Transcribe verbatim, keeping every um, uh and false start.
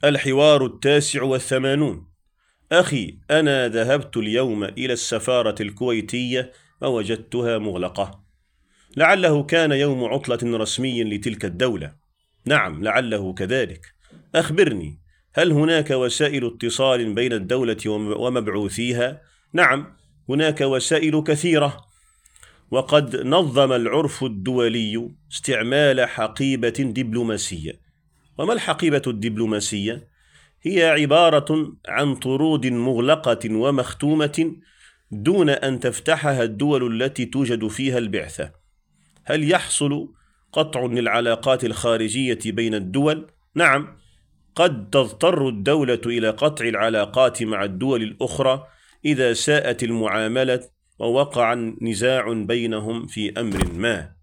الحوار التاسع والثمانون. أخي، أنا ذهبت اليوم إلى السفارة الكويتية ووجدتها مغلقة. لعله كان يوم عطلة رسمي لتلك الدولة. نعم، لعله كذلك. أخبرني، هل هناك وسائل اتصال بين الدولة ومبعوثيها؟ نعم، هناك وسائل كثيرة، وقد نظم العرف الدولي استعمال حقيبة دبلوماسية. وما الحقيبة الدبلوماسية؟ هي عبارة عن طرود مغلقة ومختومة دون أن تفتحها الدول التي توجد فيها البعثة. هل يحصل قطع للعلاقات الخارجية بين الدول؟ نعم، قد تضطر الدولة إلى قطع العلاقات مع الدول الأخرى إذا ساءت المعاملة ووقع نزاع بينهم في أمر ما.